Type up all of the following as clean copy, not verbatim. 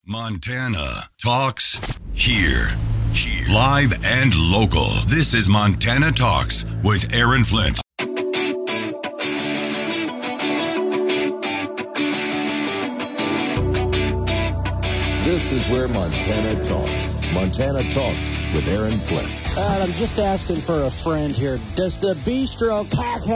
Montana Talks here. Live and local. This is Montana Talks with Aaron Flint. This is where Montana talks. Montana Talks with Aaron Flint. I'm just asking for a friend here. Does the Bistro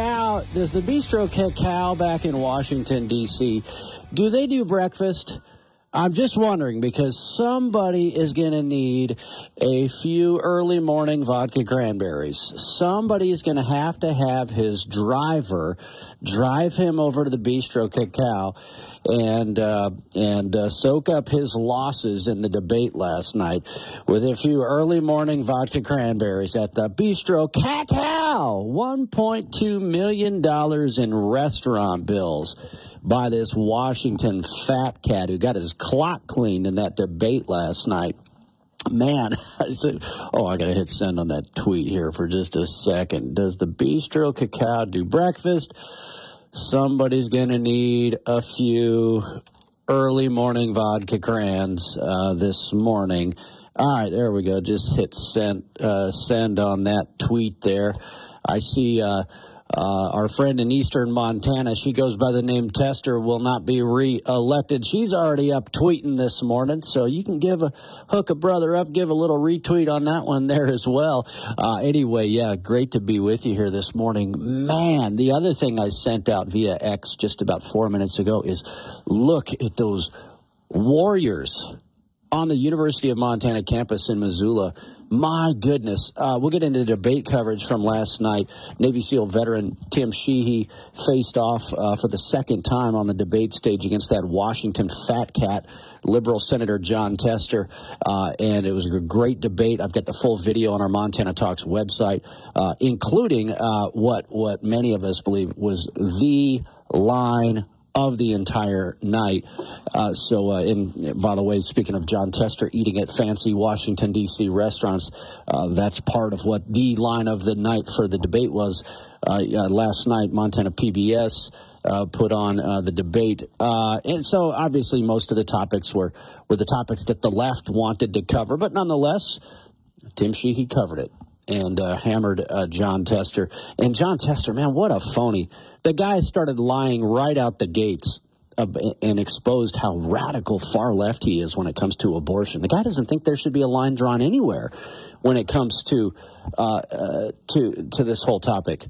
Cacao back in Washington, D.C., do they do breakfast? I'm just wondering because somebody is going to need a few early morning vodka cranberries. Somebody is going to have his driver drive him over to the Bistro Cacao and soak up his losses in the debate last night with a few early morning vodka cranberries at the Bistro Cacao. $1.2 million in restaurant bills by this Washington fat cat who got his clock cleaned in that debate last night. Man, I said, I got to hit send on that tweet here for just a second. Does the Bistro Cacao do breakfast? Somebody's going to need a few early morning vodka crans this morning. All right, there we go. Just hit send on that tweet there. I see our friend in eastern Montana, she goes by the name Tester, will not be re-elected. She's already up tweeting this morning, so you can hook a brother up, give a little retweet on that one there as well. Anyway, yeah, great to be with you here this morning. Man, the other thing I sent out via X just about 4 minutes ago is look at those warriors on the University of Montana campus in Missoula. My goodness. We'll get into debate coverage from last night. Navy SEAL veteran Tim Sheehy faced off for the second time on the debate stage against that Washington fat cat, Liberal Senator Jon Tester, and it was a great debate. I've got the full video on our Montana Talks website, including what many of us believe was the line of the entire night. By the way, speaking of Jon Tester eating at fancy Washington, D.C. restaurants, that's part of what the line of the night for the debate was. Last night, Montana PBS put on the debate. And so, obviously, most of the topics were the topics that the left wanted to cover. But nonetheless, Tim Sheehy covered it and hammered Jon Tester. And Jon Tester, man, what a phony. The guy started lying right out the gates and exposed how radical far left he is when it comes to abortion. The guy doesn't think there should be a line drawn anywhere when it comes to this whole topic.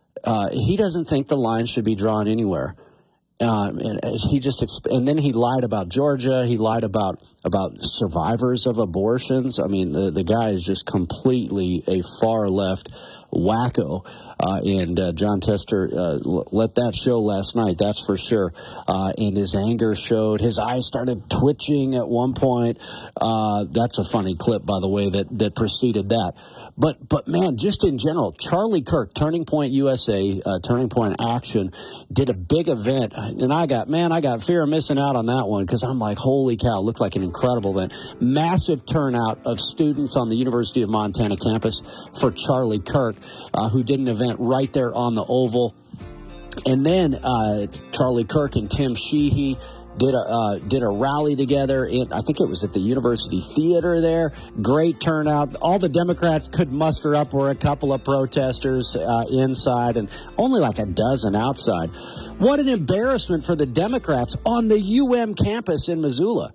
He doesn't think the line should be drawn anywhere. And then he lied about Georgia. He lied about survivors of abortions. I mean, the guy is just completely a far left wacko. And Jon Tester let that show last night, that's for sure. And his anger showed. His eyes started twitching at one point. That's a funny clip, by the way, that preceded that. But man, just in general, Charlie Kirk, Turning Point USA, Turning Point Action, did a big event. And I got fear of missing out on that one because I'm like, holy cow, it looked like an incredible event. Massive turnout of students on the University of Montana campus for Charlie Kirk, who did an event right there on the Oval. And then Charlie Kirk and Tim Sheehy did a rally together. I think it was at the University Theater there. Great turnout. All the Democrats could muster up were a couple of protesters inside and only like a dozen outside. What an embarrassment for the Democrats on the UM campus in Missoula.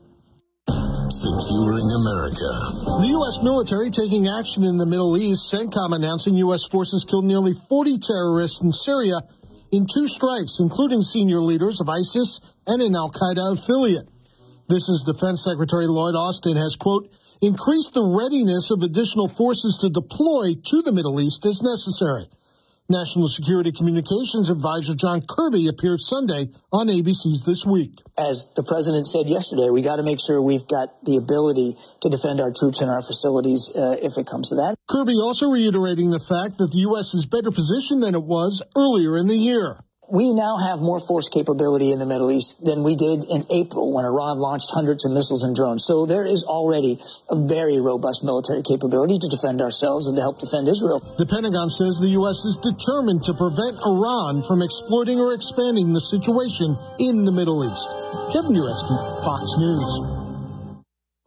Securing America. The U.S. military taking action in the Middle East. CENTCOM announcing U.S. forces killed nearly 40 terrorists in Syria in 2 strikes, including senior leaders of ISIS and an al-Qaeda affiliate. This is Defense Secretary Lloyd Austin has, quote, increased the readiness of additional forces to deploy to the Middle East as necessary. National Security Communications Advisor John Kirby appeared Sunday on ABC's This Week. As the president said yesterday, we got to make sure we've got the ability to defend our troops and our facilities if it comes to that. Kirby also reiterating the fact that the U.S. is better positioned than it was earlier in the year. We now have more force capability in the Middle East than we did in April when Iran launched hundreds of missiles and drones. So there is already a very robust military capability to defend ourselves and to help defend Israel. The Pentagon says the U.S. is determined to prevent Iran from exploiting or expanding the situation in the Middle East. Kevin Uretsky, Fox News.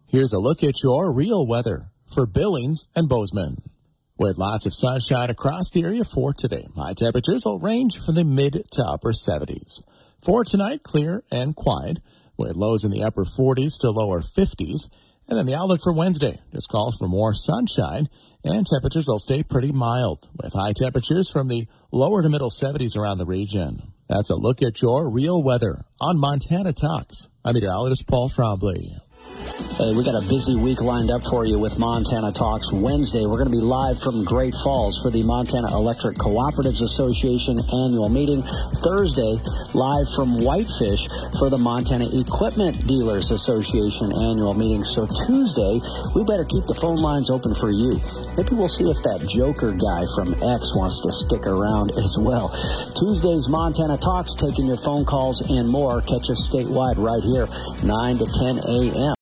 Here's a look at your real weather for Billings and Bozeman. With lots of sunshine across the area for today. High temperatures will range from the mid to upper 70s. For tonight, clear and quiet, with lows in the upper 40s to lower 50s. And then the outlook for Wednesday just calls for more sunshine, and temperatures will stay pretty mild, with high temperatures from the lower to middle 70s around the region. That's a look at your real weather on Montana Talks. I'm meteorologist Paul Trombley. Hey, we got a busy week lined up for you with Montana Talks. Wednesday, we're going to be live from Great Falls for the Montana Electric Cooperatives Association annual meeting. Thursday, live from Whitefish for the Montana Equipment Dealers Association annual meeting. So Tuesday, we better keep the phone lines open for you. Maybe we'll see if that Joker guy from X wants to stick around as well. Tuesday's Montana Talks, taking your phone calls and more. Catch us statewide right here, 9 to 10 a.m.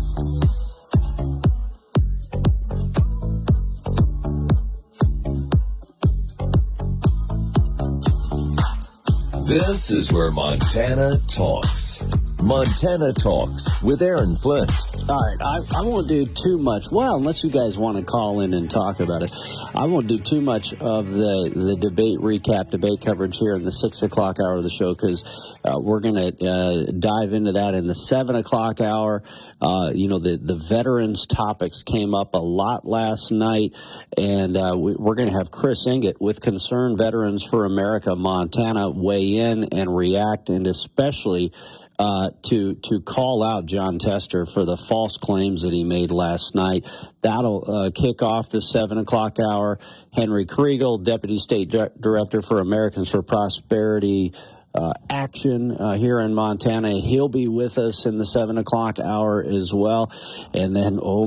This is where Montana talks. Montana Talks with Aaron Flint. All right, I won't do too much. Well, unless you guys want to call in and talk about it, I won't do too much of the debate coverage here in the 6 o'clock hour of the show, because we're going to dive into that in the 7 o'clock hour. The veterans topics came up a lot last night, and we're going to have Chris Inget with Concerned Veterans for America Montana weigh in and react, and especially to call out Jon Tester for the false claims that he made last night. That'll kick off the 7 o'clock hour. Henry Kriegel, Deputy State Director for Americans for Prosperity Action here in Montana. He'll be with us in the 7 o'clock hour as well. And then, oh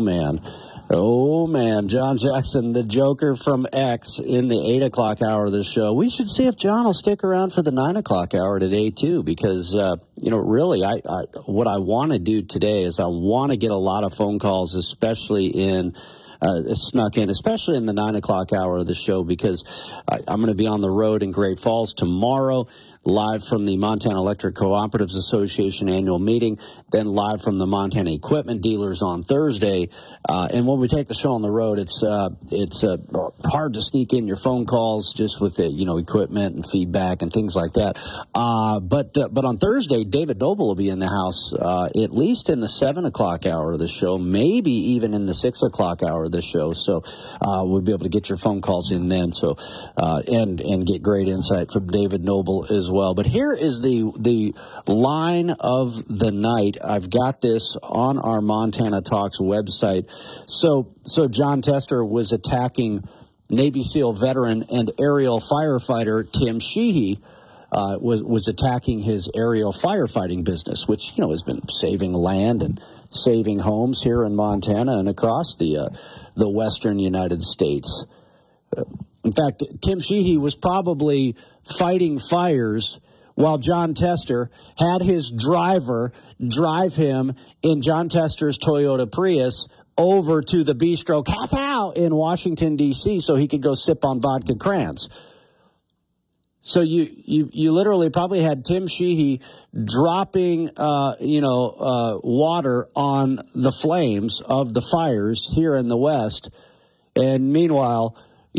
man, John Jackson, the Joker from X, in the 8 o'clock hour of the show. We should see if John will stick around for the 9 o'clock hour today, too, because, really, what I want to do today is I want to get a lot of phone calls, especially snuck in, especially in the 9 o'clock hour of the show, because I'm going to be on the road in Great Falls tomorrow, live from the Montana Electric Cooperatives Association annual meeting, then live from the Montana Equipment Dealers on Thursday. And when we take the show on the road, it's hard to sneak in your phone calls just with the equipment and feedback and things like that. But on Thursday, David Noble will be in the house at least in the 7 o'clock hour of the show, maybe even in the 6 o'clock hour of the show. So we'll be able to get your phone calls in then. So and get great insight from David Noble as well. But here is the line of the night. I've got this on our Montana Talks website. So Jon Tester was attacking Navy SEAL veteran and aerial firefighter Tim Sheehy. Was attacking his aerial firefighting business, which has been saving land and saving homes here in Montana and across the western United States. In fact, Tim Sheehy was probably fighting fires while Jon Tester had his driver drive him in Jon Tester's Toyota Prius over to the Bistro Cacao in Washington, D.C., so he could go sip on vodka crayons. So you literally probably had Tim Sheehy dropping water on the flames of the fires here in the West, and meanwhile,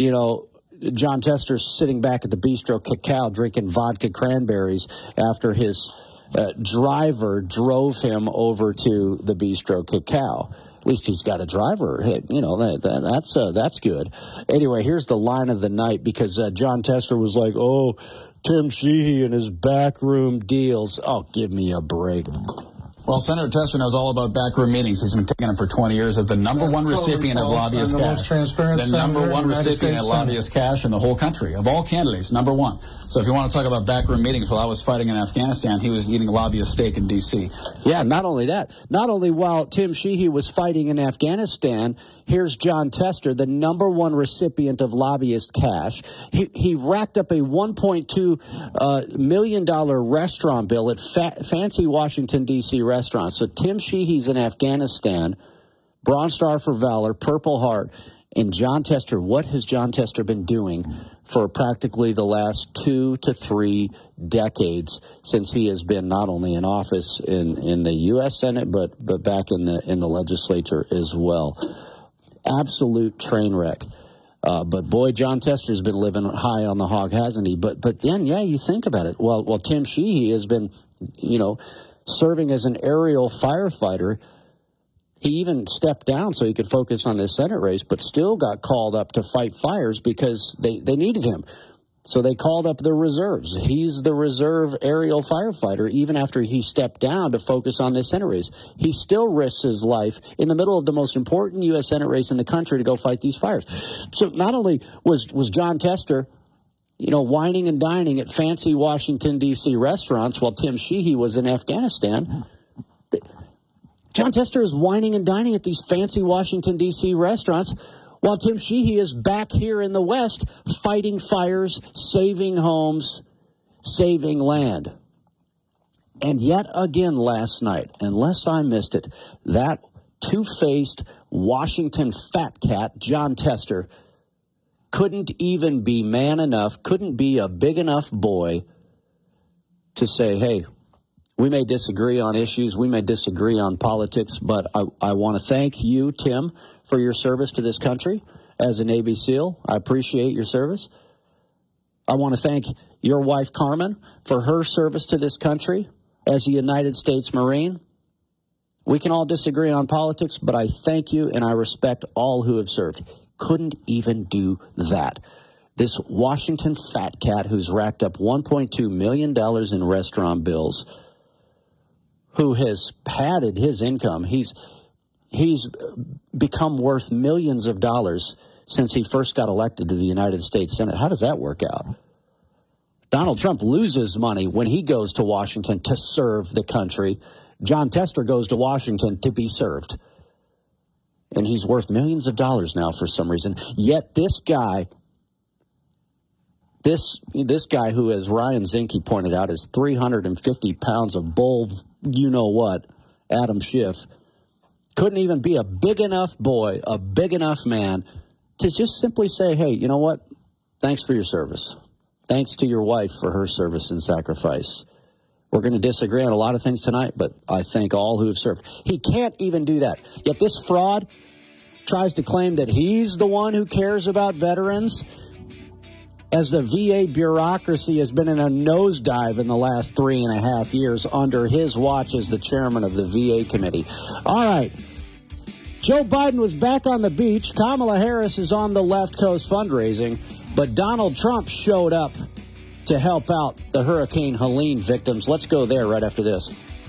Jon Tester's sitting back at the Bistro Cacao drinking vodka cranberries after his driver drove him over to the Bistro Cacao. At least he's got a driver. Hey, that's good. Anyway, here's the line of the night, because Jon Tester was like, "Oh, Tim Sheehy and his backroom deals." Oh, give me a break. Well, Senator Tester knows all about backroom meetings. He's been taking them for 20 years as the number one recipient of lobbyist cash. The number one recipient of lobbyist cash in the whole country, of all candidates, number one. So if you want to talk about backroom meetings, while I was fighting in Afghanistan, he was eating lobbyist steak in D.C. Yeah, not only that. Not only while Tim Sheehy was fighting in Afghanistan, here's Jon Tester, the number one recipient of lobbyist cash. He racked up a $1.2 million restaurant bill at fancy Washington, D.C. restaurants. So Tim Sheehy's in Afghanistan, Bronze Star for Valor, Purple Heart. And Jon Tester, what has Jon Tester been doing for practically the last 2 to 3 decades since he has been not only in office in the U.S. Senate, but back in the legislature as well? Absolute train wreck. But boy, Jon Tester's been living high on the hog, hasn't he? But then, yeah, you think about it. Well, Tim Sheehy has been, serving as an aerial firefighter. He even stepped down so he could focus on this Senate race, but still got called up to fight fires because they needed him. So they called up the reserves. He's the reserve aerial firefighter even after he stepped down to focus on this Senate race. He still risks his life in the middle of the most important U.S. Senate race in the country to go fight these fires. So not only was Jon Tester, whining and dining at fancy Washington, D.C. restaurants while Tim Sheehy was in Afghanistan, Jon Tester is whining and dining at these fancy Washington, D.C. restaurants while Tim Sheehy is back here in the West fighting fires, saving homes, saving land. And yet again last night, unless I missed it, that two-faced Washington fat cat, Jon Tester, couldn't even be man enough, couldn't be a big enough boy to say, hey, we may disagree on issues, we may disagree on politics, but I want to thank you, Tim, for your service to this country as a Navy SEAL. I appreciate your service. I want to thank your wife, Carmen, for her service to this country as a United States Marine. We can all disagree on politics, but I thank you and I respect all who have served. Couldn't even do that. This Washington fat cat who's racked up $1.2 million in restaurant bills, who has padded his income. He's become worth millions of dollars since he first got elected to the United States Senate. How does that work out? Donald Trump loses money when he goes to Washington to serve the country. Jon Tester goes to Washington to be served. And he's worth millions of dollars now for some reason. Yet this guy, who, as Ryan Zinke pointed out, is 350 pounds of bull, you-know-what, Adam Schiff, couldn't even be a big enough boy, a big enough man, to just simply say, hey, you know what? Thanks for your service. Thanks to your wife for her service and sacrifice. We're going to disagree on a lot of things tonight, but I thank all who have served. He can't even do that. Yet this fraud tries to claim that he's the one who cares about veterans, as the VA bureaucracy has been in a nosedive in the last 3.5 years under his watch as the chairman of the VA committee. All right. Joe Biden was back on the beach. Kamala Harris is on the left coast fundraising, but Donald Trump showed up to help out the Hurricane Helene victims. Let's go there right after this.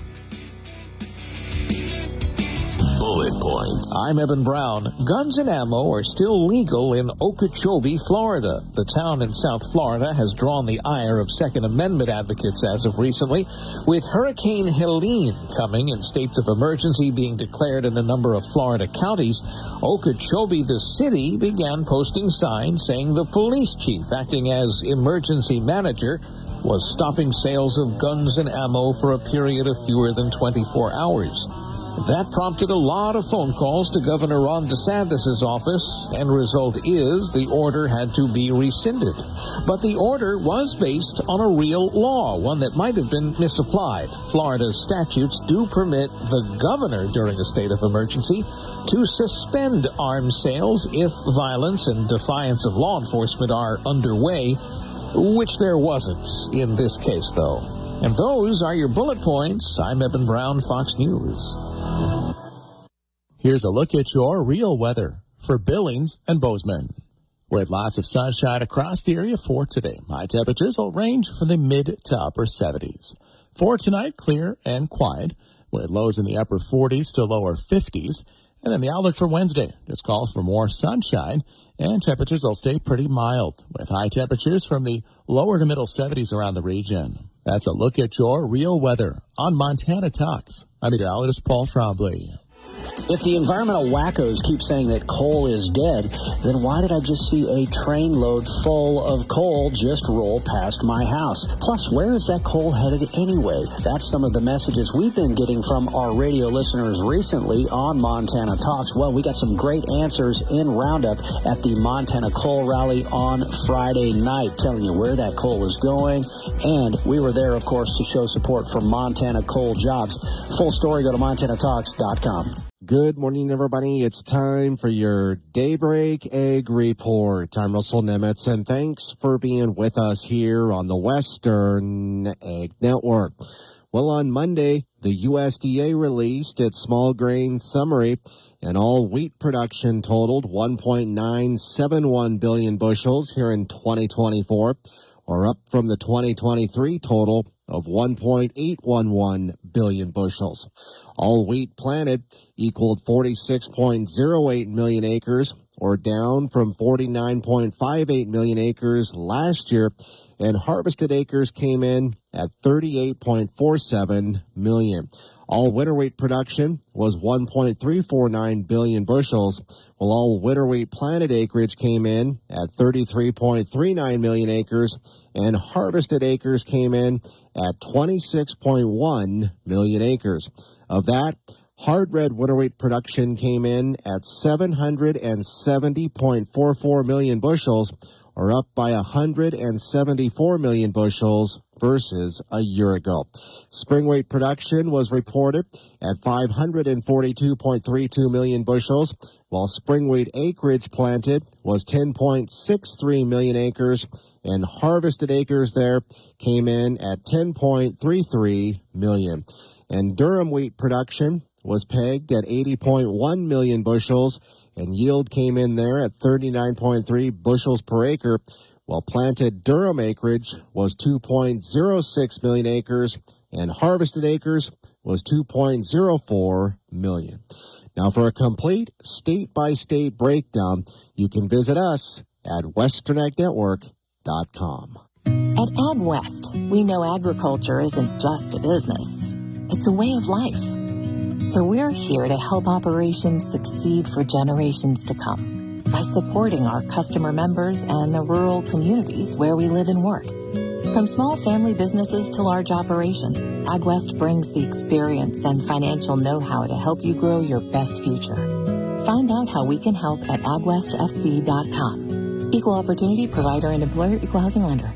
Bullet Points. I'm Evan Brown. Guns and ammo are still legal in Okeechobee, Florida. The town in South Florida has drawn the ire of Second Amendment advocates as of recently, with Hurricane Helene coming and states of emergency being declared in a number of Florida counties. Okeechobee, the city, began posting signs saying the police chief, acting as emergency manager, was stopping sales of guns and ammo for a period of fewer than 24 hours. That prompted a lot of phone calls to Governor Ron DeSantis' office, and result is the order had to be rescinded. But the order was based on a real law, one that might have been misapplied. Florida's statutes do permit the governor during a state of emergency to suspend arms sales if violence and defiance of law enforcement are underway, which there wasn't in this case, though. And those are your bullet points. I'm Evan Brown, Fox News. Here's a look at your real weather for Billings and Bozeman. With lots of sunshine across the area for today. High temperatures will range from the mid to upper 70s. For tonight, clear and quiet, with lows in the upper 40s to lower 50s. And then the outlook for Wednesday just calls for more sunshine, and temperatures will stay pretty mild, with high temperatures from the lower to middle 70s around the region. That's a look at your real weather on Montana Talks. I'm meteorologist Paul Trombley. If the environmental wackos keep saying that coal is dead, then why did I just see a train load full of coal just roll past my house? Plus, where is that coal headed anyway? That's some of the messages we've been getting from our radio listeners recently on Montana Talks. Well, we got some great answers in Roundup at the Montana Coal Rally on Friday night, telling you where that coal is going. And we were there, of course, to show support for Montana coal jobs. Full story, go to MontanaTalks.com. Good morning, everybody. It's time for your Daybreak Egg Report. I'm Russell Nemitz, and thanks for being with us here on the Western Egg Network. Well, on Monday, the USDA released its small grain summary, and all wheat production totaled 1.971 billion bushels here in 2024, or up from the 2023 total of 1.811 billion bushels. All wheat planted equaled 46.08 million acres, or down from 49.58 million acres last year, and harvested acres came in at 38.47 million. All winter wheat production was 1.349 billion bushels, while all winter wheat planted acreage came in at 33.39 million acres, and harvested acres came in at 26.1 million acres. Of that, hard red winter wheat production came in at 770.44 million bushels, or up by 174 million bushels versus a year ago. Spring wheat production was reported at 542.32 million bushels, while spring wheat acreage planted was 10.63 million acres, and harvested acres there came in at 10.33 million. And durum wheat production was pegged at 80.1 million bushels, and yield came in there at 39.3 bushels per acre, while planted durum acreage was 2.06 million acres, and harvested acres was 2.04 million. Now, for a complete state-by-state breakdown, you can visit us at westerneggNetwork.com. At AgWest, we know agriculture isn't just a business. It's a way of life. So we're here to help operations succeed for generations to come by supporting our customer members and the rural communities where we live and work. From small family businesses to large operations, AgWest brings the experience and financial know-how to help you grow your best future. Find out how we can help at agwestfc.com. Equal Opportunity Provider and Employer, Equal Housing Lender.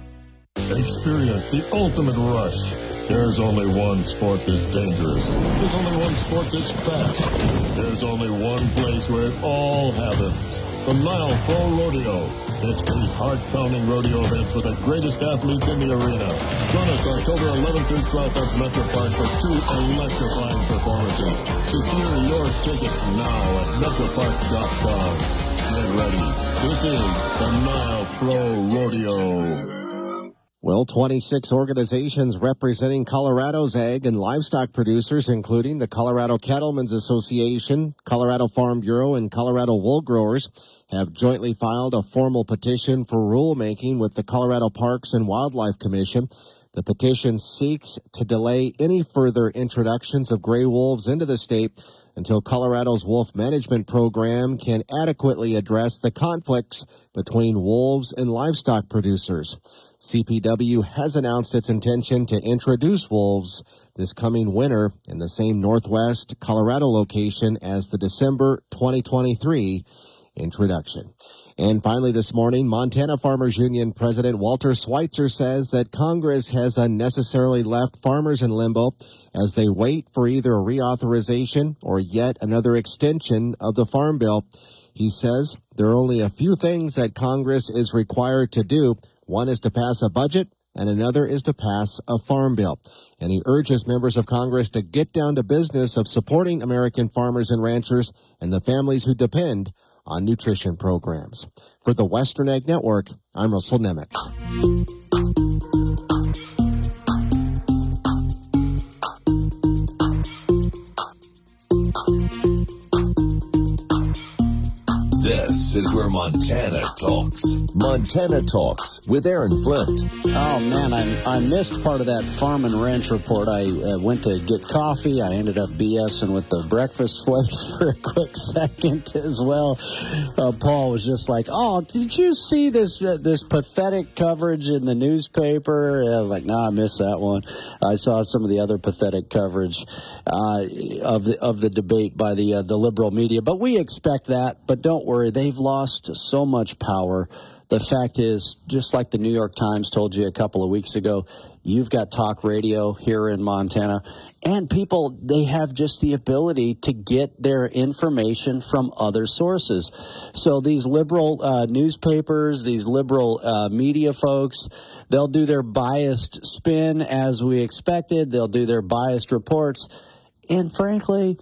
Experience the ultimate rush. There's only one sport that's dangerous. There's only one sport that's fast. There's only one place where it all happens. The Nile Pro Rodeo. It's 8 heart-pounding rodeo events with the greatest athletes in the arena. Join us October 11th through 12th at Metro Park for 2 electrifying performances. Secure your tickets now at metropark.com. Get ready. This is the Nile Pro Rodeo. Well, 26 organizations representing Colorado's ag and livestock producers, including the Colorado Cattlemen's Association, Colorado Farm Bureau, and Colorado Wool Growers, have jointly filed a formal petition for rulemaking with the Colorado Parks and Wildlife Commission. The petition seeks to delay any further introductions of gray wolves into the state until Colorado's wolf management program can adequately address the conflicts between wolves and livestock producers. CPW has announced its intention to introduce wolves this coming winter in the same Northwest Colorado location as the December 2023 introduction. And finally this morning, Montana Farmers Union President Walter Schweitzer says that Congress has unnecessarily left farmers in limbo as they wait for either a reauthorization or yet another extension of the Farm Bill. He says there are only a few things that Congress is required to do. One is to pass a budget, and another is to pass a farm bill. And he urges members of Congress to get down to business of supporting American farmers and ranchers and the families who depend on nutrition programs. For the Western Ag Network, I'm Russell Nemitz. This is where Montana talks. Montana Talks with Aaron Flint. Oh, man, I missed part of that Farm and Ranch report. I went to get coffee. I ended up BSing with the breakfast flakes for a quick second as well. Paul was just like, oh, did you see this pathetic coverage in the newspaper? I was like, no, I missed that one. I saw some of the other pathetic coverage of the debate by the liberal media. But we expect that. But don't worry, they've lost so much power. The fact is, just like the New York Times told you a couple of weeks ago, you've got talk radio here in Montana, and people, they have just the ability to get their information from other sources. So these liberal newspapers, these liberal media folks, they'll do their biased spin as we expected. They'll do their biased reports. And frankly,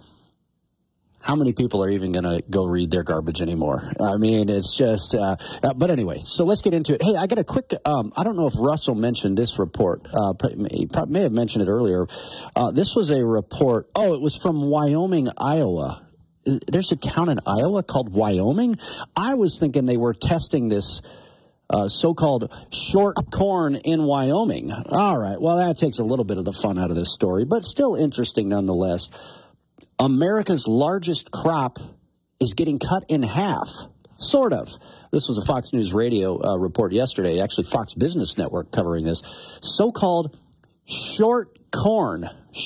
how many people are even going to go read their garbage anymore? I mean, it's just, but anyway, so let's get into it. Hey, I got a quick, I don't know if Russell mentioned this report. He probably may have mentioned it earlier. This was a report. Oh, it was from Wyoming, Iowa. There's a town in Iowa called Wyoming. I was thinking they were testing this so-called short corn in Wyoming. All right, well, that takes a little bit of the fun out of this story, but still interesting nonetheless. America's largest crop is getting cut in half, sort of. This was a Fox News Radio report yesterday, actually Fox Business Network covering this. So-called short corn,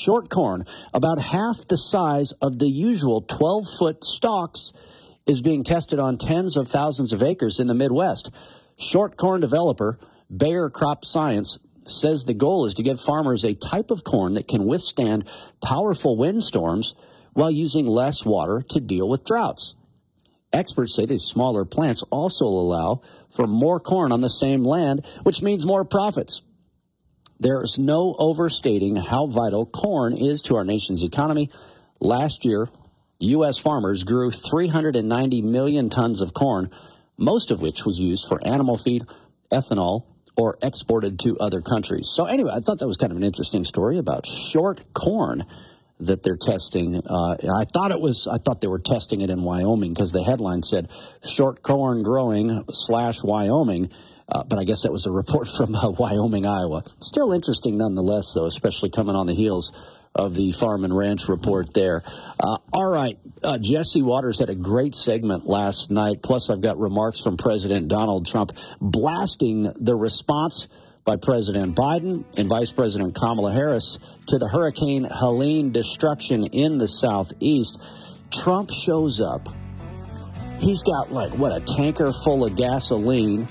about half the size of the usual 12-foot stalks, is being tested on tens of thousands of acres in the Midwest. Short corn developer Bayer Crop Science says the goal is to give farmers a type of corn that can withstand powerful windstorms while using less water to deal with droughts. Experts say these smaller plants also allow for more corn on the same land, which means more profits. There's no overstating how vital corn is to our nation's economy. Last year, U.S. farmers grew 390 million tons of corn, most of which was used for animal feed, ethanol, or exported to other countries. So anyway, I thought that was kind of an interesting story about short corn that they're testing. I thought they were testing it in Wyoming because the headline said short corn growing / Wyoming. But I guess that was a report from Wyoming, Iowa. Still interesting nonetheless, though, especially coming on the heels of the Farm and Ranch report there. All right. Jesse Waters had a great segment last night. Plus, I've got remarks from President Donald Trump blasting the response by President Biden and Vice President Kamala Harris to the Hurricane Helene destruction in the Southeast. Trump shows up. He's got, a tanker full of gasoline.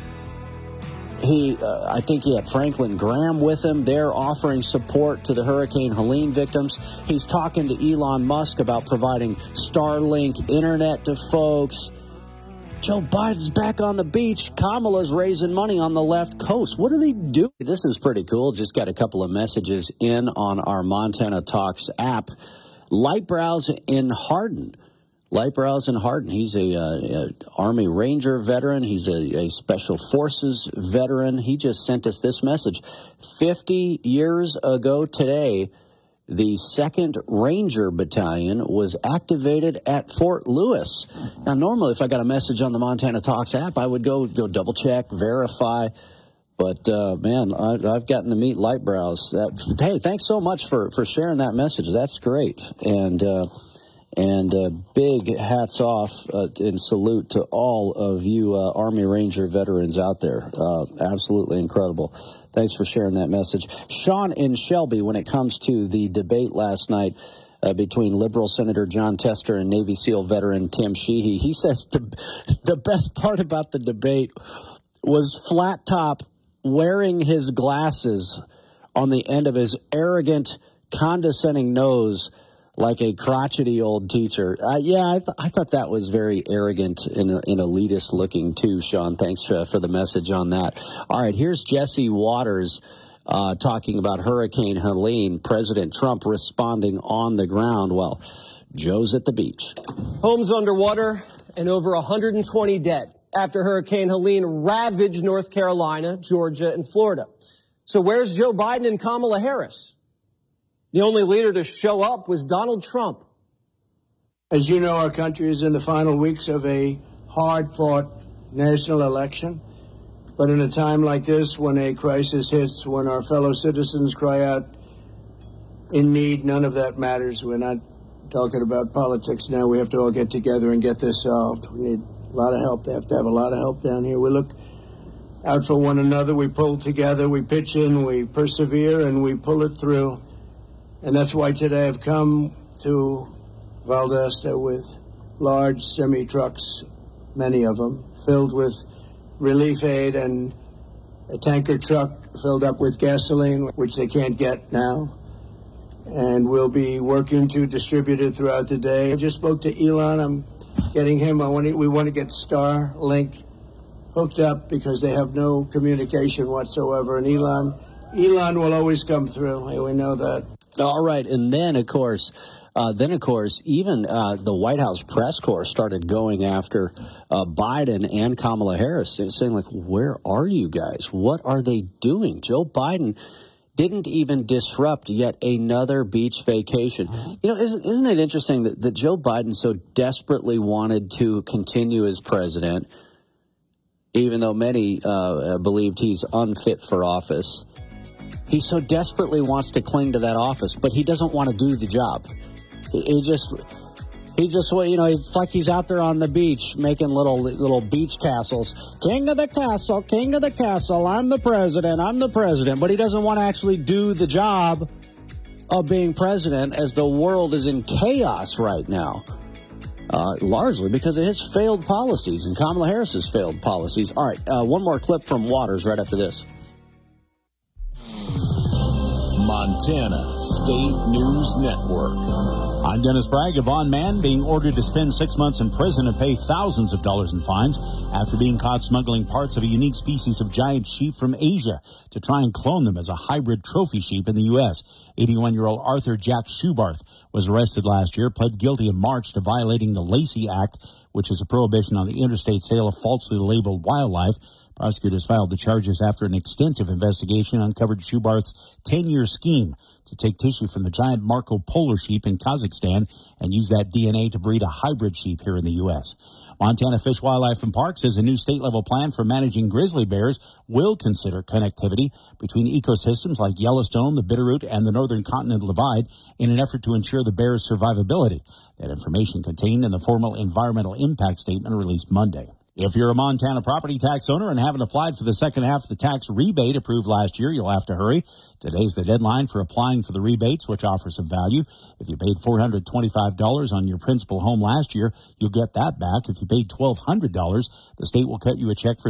I think he had Franklin Graham with him. They're offering support to the Hurricane Helene victims. He's talking to Elon Musk about providing Starlink internet to folks. Joe Biden's back on the beach. Kamala's raising money on the left coast. What do they do? This is pretty cool. Just got a couple of messages in on our Montana Talks app. Lightbrows in Hardin. He's a Army Ranger veteran. He's a Special Forces veteran. He just sent us this message. 50 years ago today, the 2nd Ranger Battalion was activated at Fort Lewis. Now, normally, if I got a message on the Montana Talks app, I would go double check, verify. But, man, I've gotten to meet Lightbrows. Hey, thanks so much for sharing that message. That's great. And big hats off and salute to all of you Army Ranger veterans out there. Absolutely incredible. Thanks for sharing that message. Sean in Shelby, when it comes to the debate last night between Liberal Senator John Tester and Navy SEAL veteran Tim Sheehy, he says the best part about the debate was Flat Top wearing his glasses on the end of his arrogant, condescending nose like a crotchety old teacher. I thought that was very arrogant and elitist looking too, Sean. Thanks for the message on that. All right, here's Jesse Waters talking about Hurricane Helene. President Trump responding on the ground while Joe's at the beach. Homes underwater and over 120 dead after Hurricane Helene ravaged North Carolina, Georgia, and Florida. So where's Joe Biden and Kamala Harris? The only leader to show up was Donald Trump. As you know, our country is in the final weeks of a hard-fought national election. But in a time like this, when a crisis hits, when our fellow citizens cry out in need, none of that matters. We're not talking about politics now. We have to all get together and get this solved. We need a lot of help. They have to have a lot of help down here. We look out for one another. We pull together. We pitch in. We persevere, and we pull it through. And that's why today I've come to Valdosta with large semi-trucks, many of them, filled with relief aid and a tanker truck filled up with gasoline, which they can't get now. And we'll be working to distribute it throughout the day. I just spoke to Elon. I'm getting him. We want to get Starlink hooked up because they have no communication whatsoever. And Elon will always come through. We know that. All right. And then, of course, even the White House press corps started going after Biden and Kamala Harris, saying, like, where are you guys? What are they doing? Joe Biden didn't even disrupt yet another beach vacation. You know, isn't it interesting that Joe Biden so desperately wanted to continue as president, even though many believed he's unfit for office? He so desperately wants to cling to that office, but he doesn't want to do the job. He just, you know, it's like he's out there on the beach making little beach castles. King of the castle, I'm the president. But he doesn't want to actually do the job of being president, as the world is in chaos right now, largely because of his failed policies and Kamala Harris's failed policies. All right, one more clip from Waters right after this. Montana State News Network. I'm Dennis Bragg. Yvonne Mann being ordered to spend 6 months in prison and pay thousands of dollars in fines after being caught smuggling parts of a unique species of giant sheep from Asia to try and clone them as a hybrid trophy sheep in the U.S. 81-year-old Arthur Jack Schubarth was arrested last year, pled guilty in March to violating the Lacey Act, which is a prohibition on the interstate sale of falsely labeled wildlife. Prosecutors filed the charges after an extensive investigation uncovered Schubarth's 10-year scheme to take tissue from the giant Marco Polo sheep in Kazakhstan and use that DNA to breed a hybrid sheep here in the U.S. Montana Fish, Wildlife, and Parks says a new state-level plan for managing grizzly bears will consider connectivity between ecosystems like Yellowstone, the Bitterroot, and the Northern Continental Divide in an effort to ensure the bear's survivability. That information contained in the formal environmental impact statement released Monday. If you're a Montana property tax owner and haven't applied for the second half of the tax rebate approved last year, you'll have to hurry. Today's the deadline for applying for the rebates, which offer some value. If you paid $425 on your principal home last year, you'll get that back. If you paid $1,200, the state will cut you a check for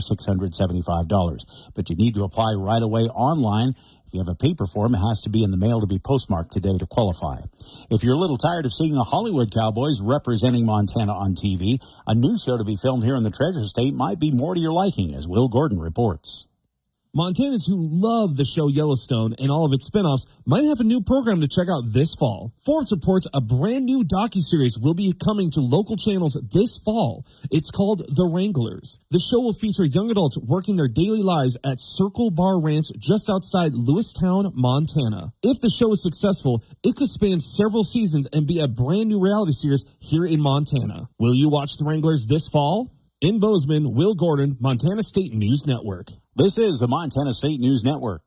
$675. But you need to apply right away online. If you have a paper form, it has to be in the mail to be postmarked today to qualify. If you're a little tired of seeing the Hollywood Cowboys representing Montana on TV, a new show to be filmed here in the Treasure State might be more to your liking, as Will Gordon reports. Montanans who love the show Yellowstone and all of its spinoffs might have a new program to check out this fall. Forbes reports a brand new docuseries will be coming to local channels this fall. It's called The Wranglers. The show will feature young adults working their daily lives at Circle Bar Ranch just outside Lewistown, Montana. If the show is successful, it could span several seasons and be a brand new reality series here in Montana. Will you watch The Wranglers this fall? In Bozeman, Will Gordon, Montana State News Network. This is the Montana State News Network.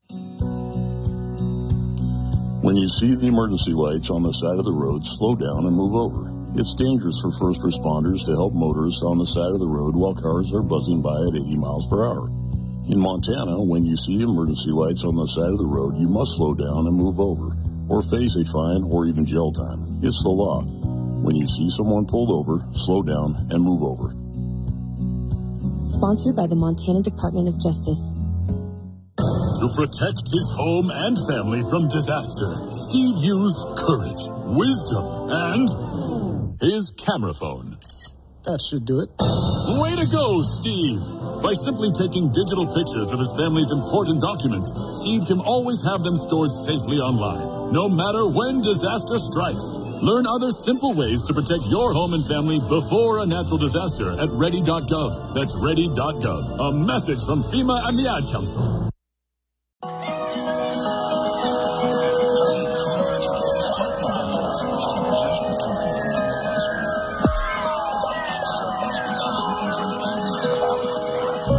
When you see the emergency lights on the side of the road, slow down and move over. It's dangerous for first responders to help motorists on the side of the road while cars are buzzing by at 80 miles per hour. In Montana, when you see emergency lights on the side of the road, you must slow down and move over, or face a fine or even jail time. It's the law. When you see someone pulled over, slow down and move over. Sponsored by the Montana Department of Justice. To protect his home and family from disaster, Steve used courage, wisdom, and his camera phone. That should do it. Way to go, Steve! By simply taking digital pictures of his family's important documents, Steve can always have them stored safely online, no matter when disaster strikes. Learn other simple ways to protect your home and family before a natural disaster at ready.gov. That's ready.gov. A message from FEMA and the Ad Council.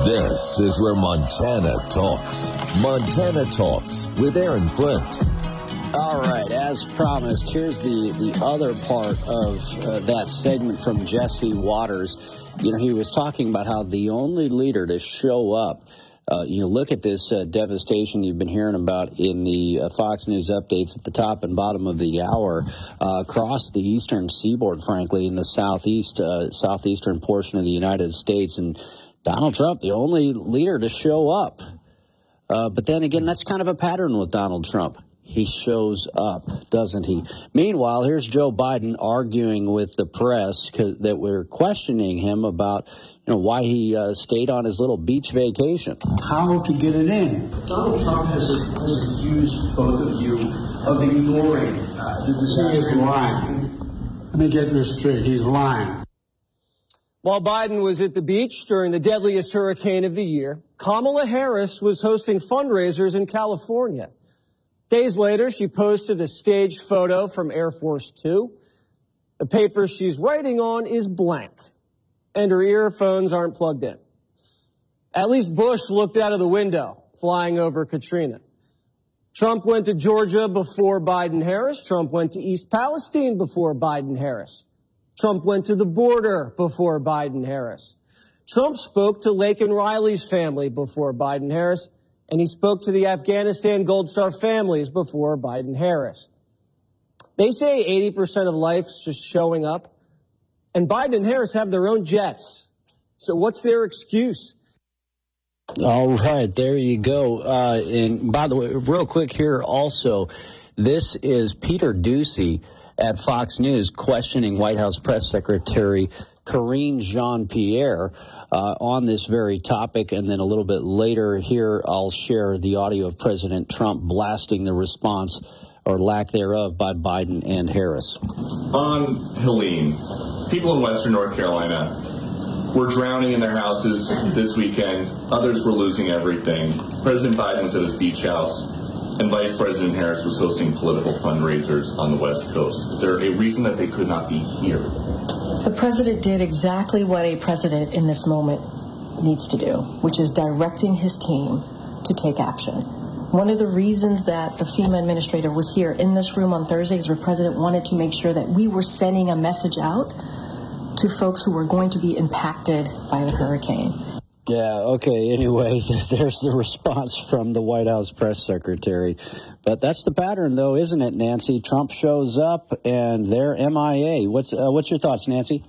This is where Montana talks. Montana Talks with Aaron Flint. All right, as promised, here's the other part of that segment from Jesse Waters. You know, he was talking about how the only leader to show up, you look at this devastation you've been hearing about in the Fox News updates at the top and bottom of the hour across the eastern seaboard, frankly, in the southeastern portion of the United States. And Donald Trump, the only leader to show up. But then again, that's kind of a pattern with Donald Trump. He shows up, doesn't he? Meanwhile, here's Joe Biden arguing with the press that we're questioning him about, why he stayed on his little beach vacation. How to get it in. Donald Trump has accused both of you of ignoring the disaster. He is lying. Let me get this straight. He's lying. While Biden was at the beach during the deadliest hurricane of the year, Kamala Harris was hosting fundraisers in California. Days later, she posted a staged photo from Air Force Two. The paper she's writing on is blank, and her earphones aren't plugged in. At least Bush looked out of the window, flying over Katrina. Trump went to Georgia before Biden-Harris. Trump went to East Palestine before Biden-Harris. Trump went to the border before Biden-Harris. Trump spoke to Laken Riley's family before Biden-Harris. And he spoke to the Afghanistan Gold Star families before Biden-Harris. They say 80% of life's just showing up. And Biden and Harris have their own jets. So what's their excuse? All right, there you go. And by the way, real quick here also, this is Peter Doocy at Fox News questioning White House Press Secretary Karine Jean-Pierre on this very topic. And then a little bit later here, I'll share the audio of President Trump blasting the response or lack thereof by Biden and Harris. On Helene, people in Western North Carolina were drowning in their houses this weekend. Others were losing everything. President Biden was at his beach house, and Vice President Harris was hosting political fundraisers on the West Coast. Is there a reason that they could not be here? The president did exactly what a president in this moment needs to do, which is directing his team to take action. One of the reasons that the FEMA administrator was here in this room on Thursday is the president wanted to make sure that we were sending a message out to folks who were going to be impacted by the hurricane. Yeah, okay, anyway, there's the response from the White House press secretary. But that's the pattern, though, isn't it, Nancy? Trump shows up, and they're MIA. What's your thoughts, Nancy?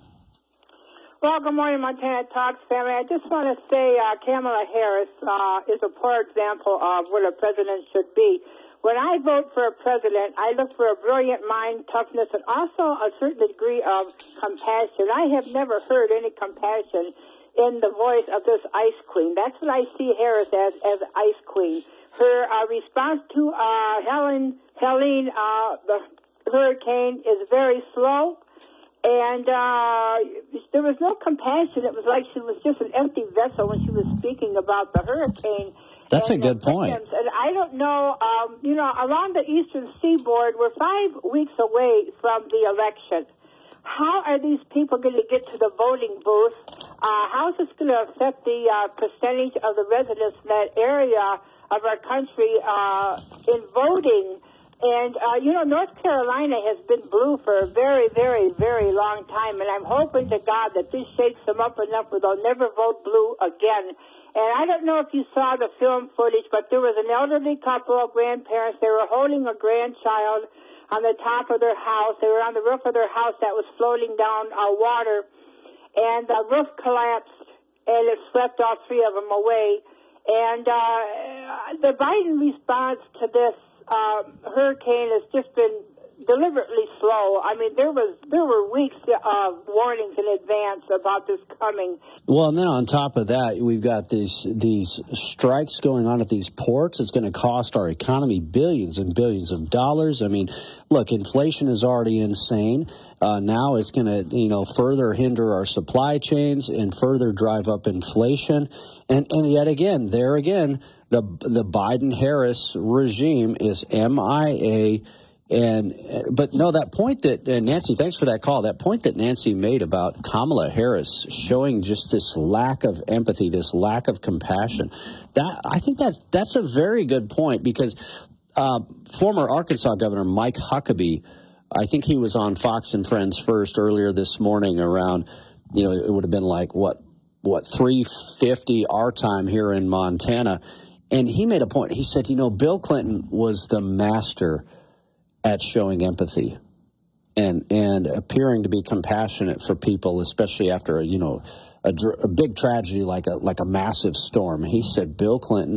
Well, good morning, Montana Talks family. I just want to say Kamala Harris is a poor example of what a president should be. When I vote for a president, I look for a brilliant mind, toughness, and also a certain degree of compassion. I have never heard any compassion in the voice of this ice queen. That's what I see Harris as ice queen. Her response to Helene, the hurricane, is very slow, and there was no compassion. It was like she was just an empty vessel when she was speaking about the hurricane. That's a good point. And I don't know, around the eastern seaboard, we're 5 weeks away from the election. How are these people going to get to the voting booth? How is this going to affect the percentage of the residents in that area of our country in voting? And, North Carolina has been blue for a very, very, very long time, and I'm hoping to God that this shakes them up enough where they'll never vote blue again. And I don't know if you saw the film footage, but there was an elderly couple of grandparents. They were holding a grandchild on the top of their house. They were on the roof of their house that was floating down water, and the roof collapsed, and it swept all 3 of them away. And the Biden response to this hurricane has just been deliberately slow. I mean, there were weeks of warnings in advance about this coming. Well, and then on top of that, we've got these strikes going on at these ports. It's going to cost our economy billions and billions of dollars. I mean, look, inflation is already insane. Now it's going to, further hinder our supply chains and further drive up inflation. And yet again, the Biden-Harris regime is MIA But no, that point that Nancy, thanks for that call. That point that Nancy made about Kamala Harris showing just this lack of empathy, this lack of compassion, I think that's a very good point, because former Arkansas Governor Mike Huckabee, I think he was on Fox and Friends First earlier this morning around, it would have been like what 3:50 our time here in Montana, and he made a point. He said, Bill Clinton was the master at showing empathy and appearing to be compassionate for people, especially after a big tragedy like a massive storm. He said Bill Clinton,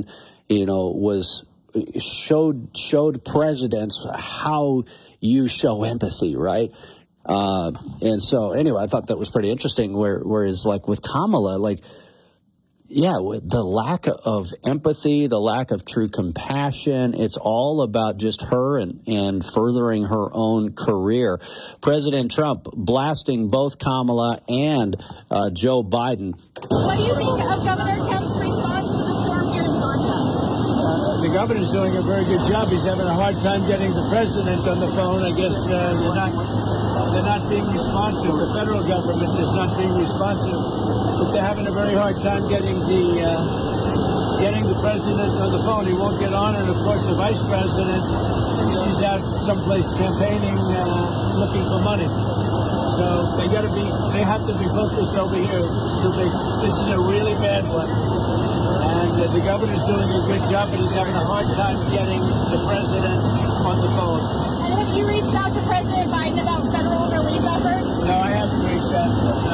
showed presidents how you show empathy, right? And so anyway, I thought that was pretty interesting. Whereas like with Kamala, with the lack of empathy, the lack of true compassion, it's all about just her and furthering her own career. President Trump blasting both Kamala and Joe Biden. What do you think of Governor Kemp's response to the storm here in Georgia? The governor's doing a very good job. He's having a hard time getting the president on the phone. I guess they're not being responsive. The federal government is not being responsive. But they're having a very hard time getting the president on the phone. He won't get on, and of course the vice president, she's out someplace campaigning, looking for money. So they have to be focused over here. This is a really bad one, and the governor's doing a good job, but he's having a hard time getting the president on the phone. And have you reached out to President Biden about federal relief efforts? No, I haven't reached out.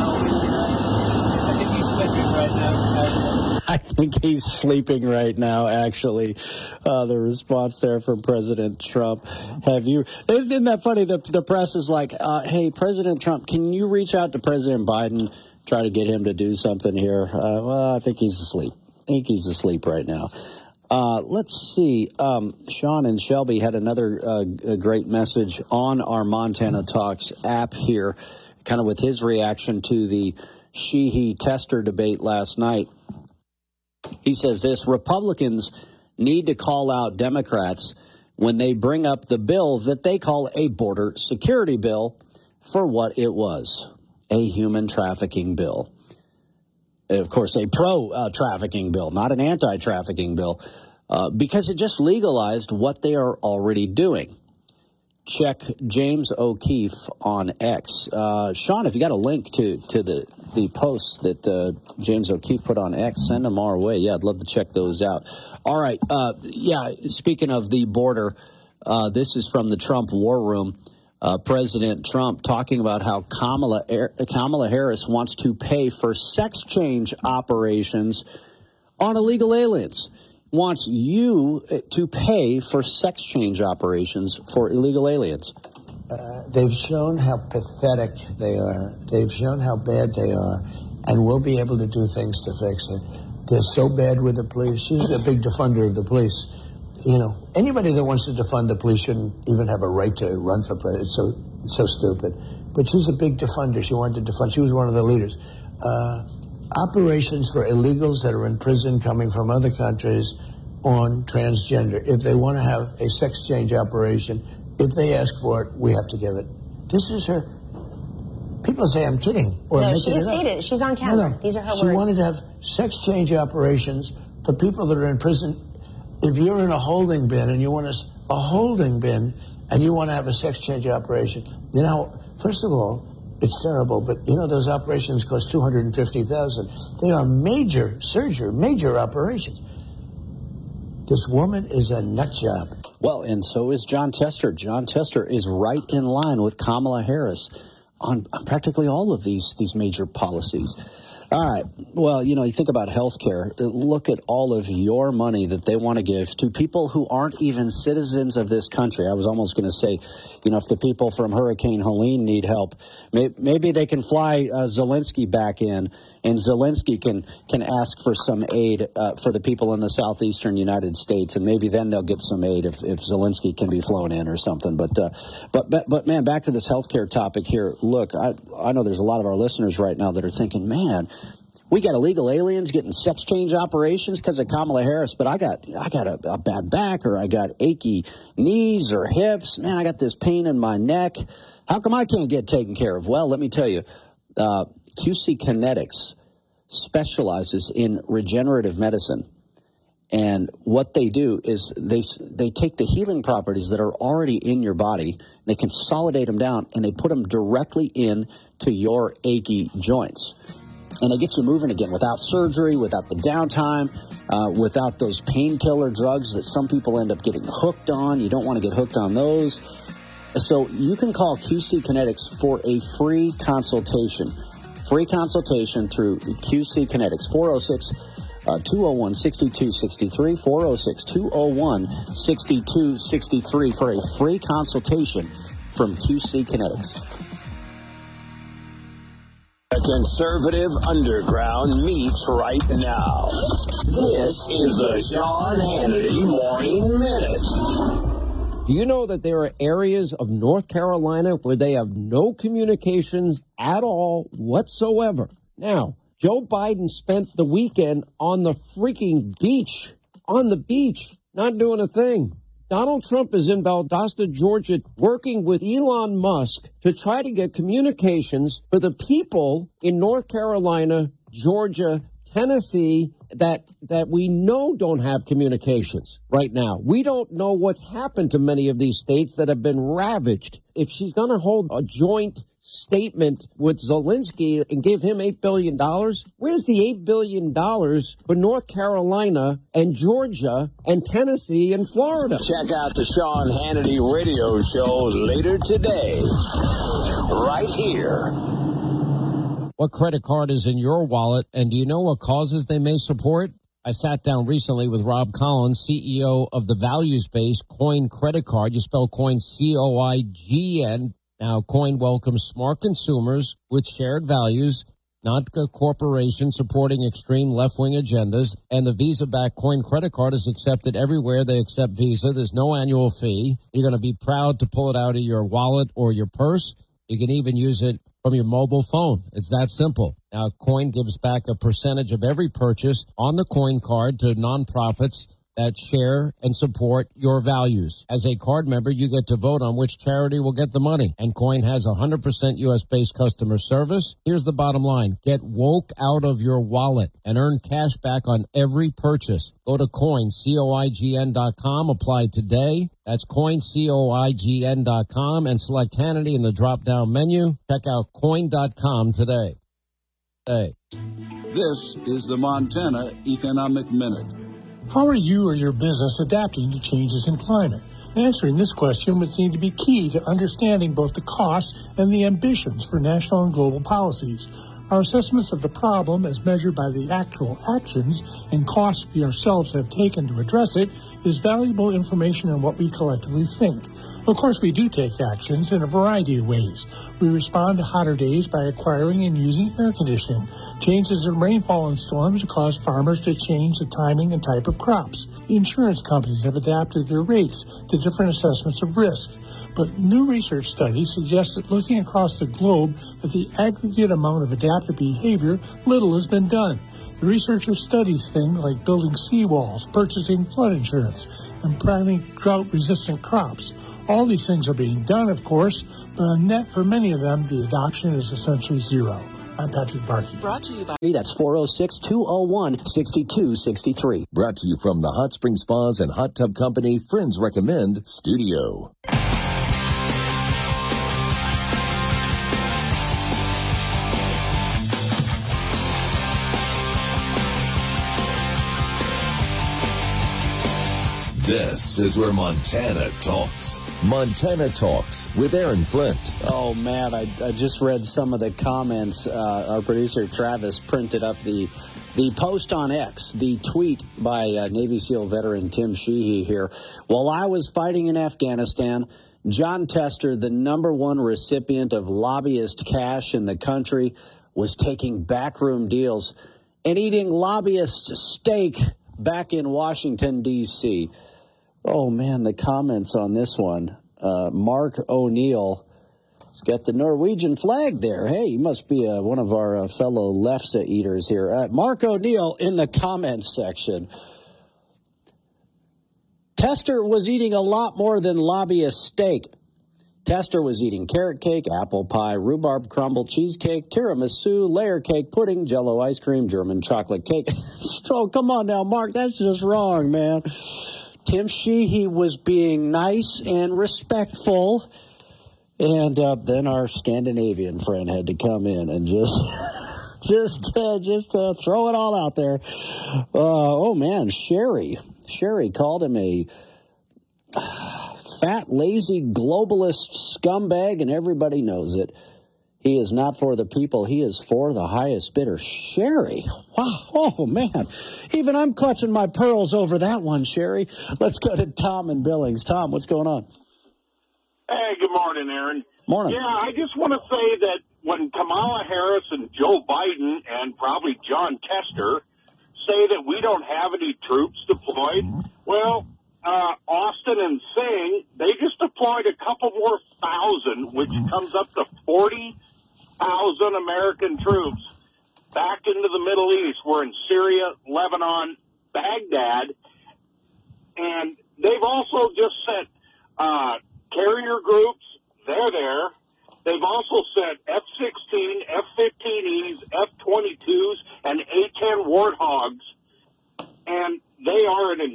I think he's sleeping right now, actually. The response there from President Trump. Isn't that funny? The press is like, hey, President Trump, can you reach out to President Biden, try to get him to do something here? Well, I think he's asleep. Right now. Let's see. Sean and Shelby had another great message on our Montana Talks app here, kind of with his reaction to the Sheehy Tester debate last night. He says this: Republicans need to call out Democrats when they bring up the bill that they call a border security bill for what it was, a human trafficking bill. Of course, a pro-trafficking bill, not an anti-trafficking bill, because it just legalized what they are already doing. Check James O'Keefe on X. Sean, if you got a link to the posts that James O'Keefe put on X, send them our way. Yeah, I'd love to check those out. All right. Speaking of the border, this is from the Trump War Room. President Trump talking about how Kamala Harris wants to pay for sex change operations on illegal aliens. Wants you to pay for sex change operations for illegal aliens. They've shown how pathetic they are. They've shown how bad they are, and we'll be able to do things to fix it. They're so bad with the police. She's a big defender of the police. Anybody that wants to defund the police shouldn't even have a right to run for president. It's so stupid. But she's a big defender. She wanted to defund. She was one of the leaders. Operations for illegals that are in prison coming from other countries on transgender. If they want to have a sex change operation, if they ask for it, we have to give it. This is her. People say I'm kidding. No, she stated. She's on camera. No. These are her words. She wanted to have sex change operations for people that are in prison. If you're in a holding bin and you want a holding bin and you want to have a sex change operation, first of all, it's terrible, but those operations cost $250,000. They are major surgery, major operations. This woman is a nut job. Well, and so is John Tester. John Tester is right in line with Kamala Harris on practically all of these major policies. All right. Well, you think about health care. Look at all of your money that they want to give to people who aren't even citizens of this country. I was almost going to say, if the people from Hurricane Helene need help, maybe they can fly Zelensky back in, and Zelensky can ask for some aid for the people in the southeastern United States, and maybe then they'll get some aid if Zelensky can be flown in or something. But man, back to this health care topic here. Look, I know there's a lot of our listeners right now that are thinking, man, We got illegal aliens getting sex change operations because of Kamala Harris, but I got a bad back, or I got achy knees or hips. Man, I got this pain in my neck. How come I can't get taken care of? Well, let me tell you, QC Kinetics specializes in regenerative medicine. And what they do is they take the healing properties that are already in your body, they consolidate them down, and they put them directly into your achy joints. And they get you moving again without surgery, without the downtime, without those painkiller drugs that some people end up getting hooked on. You don't want to get hooked on those. So you can call QC Kinetics for a free consultation. Free consultation through QC Kinetics, 406-201-6263, 406-201-6263 for a free consultation from QC Kinetics. The conservative underground meets right now. This is the Sean Hannity Morning Minute. Do you know that there are areas of North Carolina where they have no communications at all whatsoever? Now, Joe Biden spent the weekend on the freaking beach, not doing a thing. Donald Trump is in Valdosta, Georgia, working with Elon Musk to try to get communications for the people in North Carolina, Georgia, Tennessee, that we know don't have communications right now. We don't know what's happened to many of these states that have been ravaged. If she's going to hold a joint statement with Zelensky and give him $8 billion, where's the $8 billion for North Carolina and Georgia and Tennessee and Florida? Check out the Sean Hannity radio show later today, right here. What credit card is in your wallet, and do you know what causes they may support? I sat down recently with Rob Collins, CEO of the values-based Coin credit card. You spell Coin C-O-I-G-N. Now, Coin welcomes smart consumers with shared values, not a corporation supporting extreme left-wing agendas. And the Visa-backed Coin credit card is accepted everywhere they accept Visa. There's no annual fee. You're going to be proud to pull it out of your wallet or your purse. You can even use it from your mobile phone. It's that simple. Now, Coin gives back a percentage of every purchase on the Coin card to nonprofits that share and support your values. As a card member, you get to vote on which charity will get the money. And Coin has 100% U.S.-based customer service. Here's the bottom line. Get woke out of your wallet and earn cash back on every purchase. Go to Coin, COIGN.com. Apply today. That's Coin, COIGN.com. And select Hannity in the drop-down menu. Check out Coin.com today. This is the Montana Economic Minute. How are you or your business adapting to changes in climate? Answering this question would seem to be key to understanding both the costs and the ambitions for national and global policies. Our assessments of the problem, as measured by the actual actions and costs we ourselves have taken to address it, is valuable information on what we collectively think. Of course, we do take actions in a variety of ways. We respond to hotter days by acquiring and using air conditioning. Changes in rainfall and storms cause farmers to change the timing and type of crops. Insurance companies have adapted their rates to different assessments of risk. But new research studies suggest that looking across the globe at the aggregate amount of adaptive behavior, little has been done. The researchers study things like building seawalls, purchasing flood insurance, and planting drought-resistant crops. All these things are being done, of course, but on net, for many of them, the adoption is essentially zero. I'm Patrick Barkey. Brought to you by... That's 406-201-6263. Brought to you from the Hot Spring Spas and Hot Tub Company Friends Recommend Studio. This is where Montana talks. Montana Talks with Aaron Flint. Oh, man, I just read some of the comments. Our producer, Travis, printed up the post on X, the tweet by Navy SEAL veteran Tim Sheehy here. While I was fighting in Afghanistan, John Tester, the #1 recipient of lobbyist cash in the country, was taking backroom deals and eating lobbyist steak back in Washington, D.C., Oh, man, the comments on this one. Mark O'Neill He's got the Norwegian flag there. Hey, he must be one of our fellow Lefse eaters here. Mark O'Neill in the comments section. Tester was eating a lot more than lobbyist steak. Tester was eating carrot cake, apple pie, rhubarb crumble, cheesecake, tiramisu, layer cake, pudding, Jell-O ice cream, German chocolate cake. So come on now, Mark, that's just wrong, man. Tim Sheehy was being nice and respectful, and then our Scandinavian friend had to come in and just throw it all out there. Oh man, Sherry called him a fat, lazy, globalist scumbag, and everybody knows it. He is not for the people. He is for the highest bidder. Sherry. Wow. Oh, man. Even I'm clutching my pearls over that one, Sherry. Let's go to Tom in Billings. Tom, what's going on? Hey, good morning, Aaron. Morning. Yeah, I just want to say that when Kamala Harris and Joe Biden and probably John Tester say that we don't have any troops deployed, well, Austin and Singh, they just deployed a couple more thousand, which comes up to 40,000 American troops back into the Middle East. We're in Syria, Lebanon, Baghdad, and they've also just sent carrier groups. They're there. They've also sent F-16, F-15Es, F-22s, and A-10 Warthogs, and they are an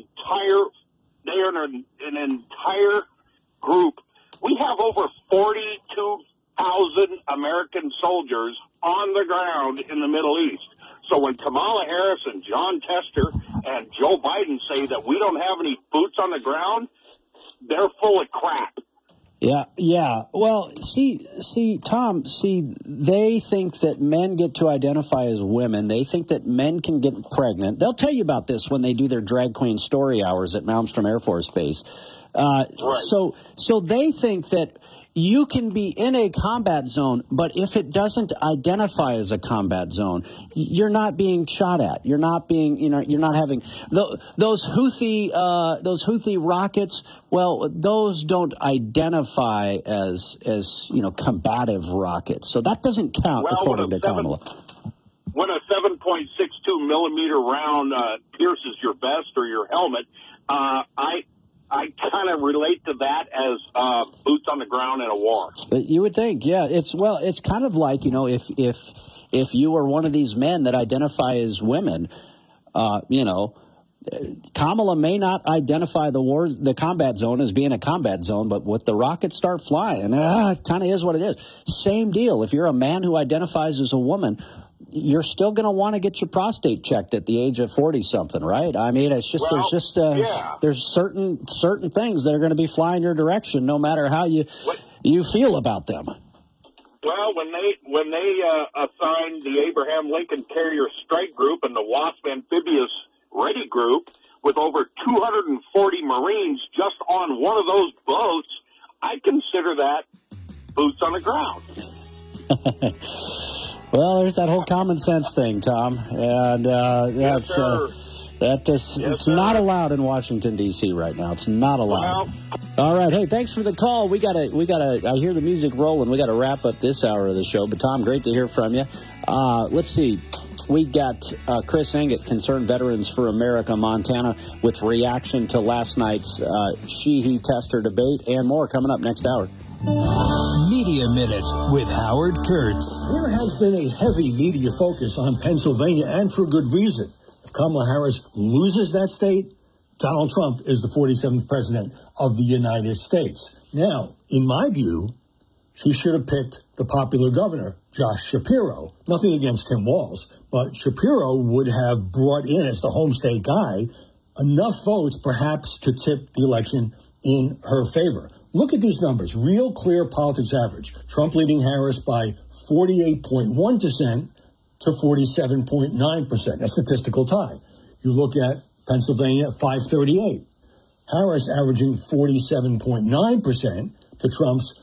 entire group. We have over 42,000 American soldiers on the ground in the Middle East. So when Kamala Harris and John Tester and Joe Biden say that we don't have any boots on the ground, they're full of crap. Yeah. Well, see, Tom, they think that men get to identify as women. They think that men can get pregnant. They'll tell you about this when they do their drag queen story hours at Malmstrom Air Force Base. Right. So they think that you can be in a combat zone, but if it doesn't identify as a combat zone, you're not being shot at. You're not being, you're not having those Houthi rockets. Well, those don't identify as combative rockets. So that doesn't count, according to Kamala. When a 7.62 millimeter round pierces your vest or your helmet, I kind of relate to that as boots on the ground in a war. You would think, yeah. It's kind of like, if you were one of these men that identify as women, Kamala may not identify the combat zone as being a combat zone, but with the rockets start flying, it kind of is what it is. Same deal. If you're a man who identifies as a woman, you're still going to want to get your prostate checked at the age of 40-something, right? I mean, it's just there's certain things that are going to be flying your direction, no matter how you feel about them. Well, when they assigned the Abraham Lincoln Carrier Strike Group and the Wasp Amphibious Ready Group with over 240 Marines just on one of those boats, I consider that boots on the ground. Well, there's that whole common sense thing, Tom, and it's not allowed in Washington D.C. right now. It's not allowed. All right, hey, thanks for the call. We gotta. I hear the music rolling. We got to wrap up this hour of the show. But Tom, great to hear from you. Let's see. We got Chris Engett, Concerned Veterans for America, Montana, with reaction to last night's Sheehy-Tester debate and more coming up next hour. Media Minute with Howard Kurtz. There has been a heavy media focus on Pennsylvania, and for good reason. If Kamala Harris loses that state, Donald Trump is the 47th president of the United States. Now, in my view, she should have picked the popular governor, Josh Shapiro. Nothing against Tim Walz, but Shapiro would have brought in, as the home state guy, enough votes perhaps to tip the election in her favor. Look at these numbers. Real Clear Politics average. Trump leading Harris by 48.1% to 47.9%. A statistical tie. You look at Pennsylvania, 538. Harris averaging 47.9% to Trump's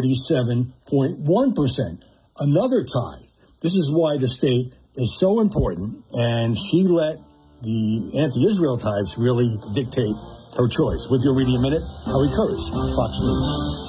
47.1%. Another tie. This is why the state is so important, and she let the anti-Israel types really dictate her choice. With your Media Minute, Howie Kurtz, Fox News.